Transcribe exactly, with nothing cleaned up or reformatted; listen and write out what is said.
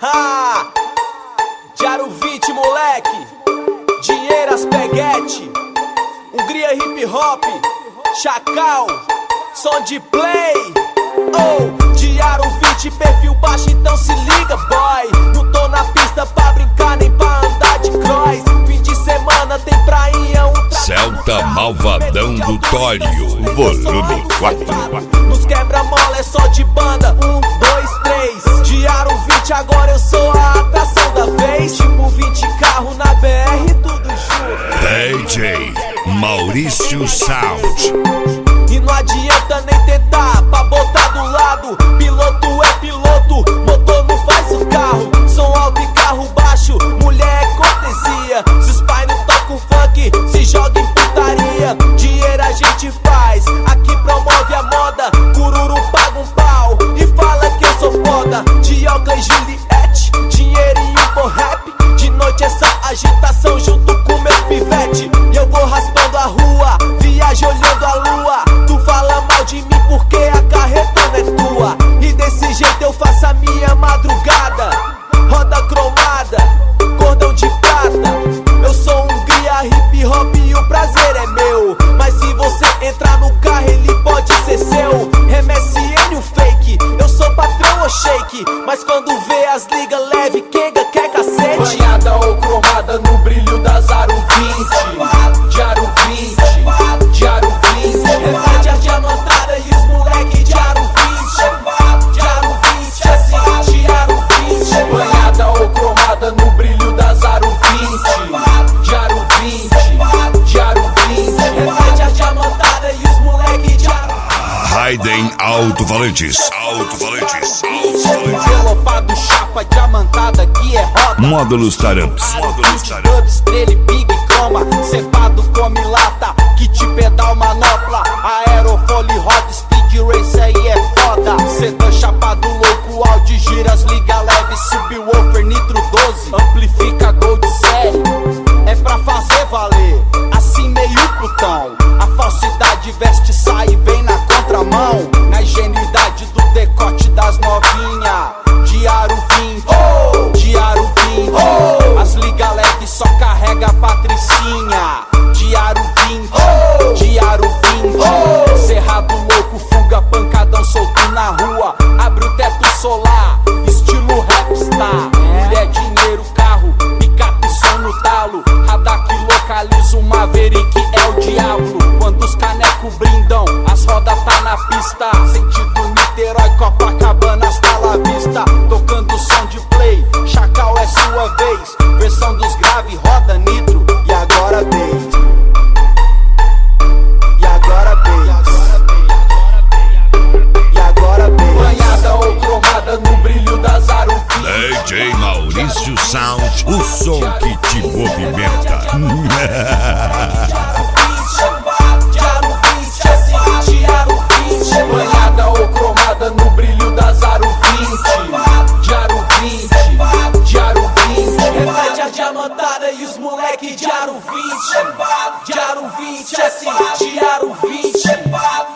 Haha! Diário vinte, moleque. Dinheiro, Aspeguete. Hungria hip hop. Chacal. Som de play. Oh, Diário vinte, perfil baixo, então se liga, boy. Não tô na pista pra brincar nem pra andar de cross. Fim de semana tem prainha, um Celta Malvadão do Tório, volume quatro. Nos quebra-mola é só de banda. Um, dois, três. Diário vinte, agora eu sou a atração da vez. Tipo vinte carro na B R, tudo junto. D J Maurício Sound. E não adianta nem tentar pra botar do lado. Piloto é piloto, motor não faz o carro. Som alto e carro baixo, mulher é cortesia. Se os pais não tocam funk, se joga em putaria. Dinheiro a gente faz, aqui promove a moda. Cururu paga um pau e fala que eu sou foda. Dioca e Juliette, dinheiro e um rap. De noite é só agitação junto com meus pivete. E eu vou raspando a rua, viajo olhando a lua. Tu fala mal de mim porque a carretona é tua. E desse jeito eu faço a minha madrugada. Roda cromada, cordão de prata. Eu sou Hungria hip hop e o prazer é meu. Mas se você entrar no carro ele pode ser seu. M S N o fake, eu sou patrão ou shake. Mas quando vê as ligas leve, Kenga quer cacete. Banhada ou cromada no brilho da Zaro vinte. Diário vinte, Diário vinte. Reflete a diamantada e os moleque Diário vinte. Diário vinte, assim, Diário vinte. Banhada ou cromada no brilho da Zaro vinte. Diário vinte, Diário vinte. Reflete a diamantada e os moleque Diário. Raiden Alto-Falantes. Alto-Falantes. Alto-Falantes. Envelopado, chapa, diamantada que é roda. Módulos Taramps. Módulos Taramps. Estrela, big, croma, cepado, come lata. Kit, pedal, manopla. Aerofólio, roda, speed race aí é foda. Sedã, chapado, louco, áudio, giras, liga leve. Subwoofer, nitro doze. Amplifica, gold série. É pra fazer valer, assim meio putão. A falsidade veste, sai e vem na contramão. Na ingenuidade do decote das novinha. Diário vinte, oh! Diário vinte, oh! As liga leve só carrega a patricinha. Diário vinte, oh! Diário vinte, oh! Cerrado louco, fuga, pancadão solto na rua. Abre o teto solar, estilo rapstar. Mulher, dinheiro, carro, picape, som no talo. Radar que localiza o Maverick, é o diabo. Quando os canecos brindam, as rodas tá na pista. Sentido Niterói, Copacabana, hasta la vista. Tocando som de play, Chacal é sua vez. Versão dos grave, roda nitro, e agora vez. E agora vez. E agora vez. Banhada ou cromada no brilho da Zaro vinte. D J Maurício Sound, o som que te movimenta. Diário vinte, assim, Diário vinte. Banhada ou cromada no brilho da Zaro vinte. Diário vinte, Diário vinte. Reflete a diamantada e os moleque Diário vinte. Diário vinte, assim, Diário vinte.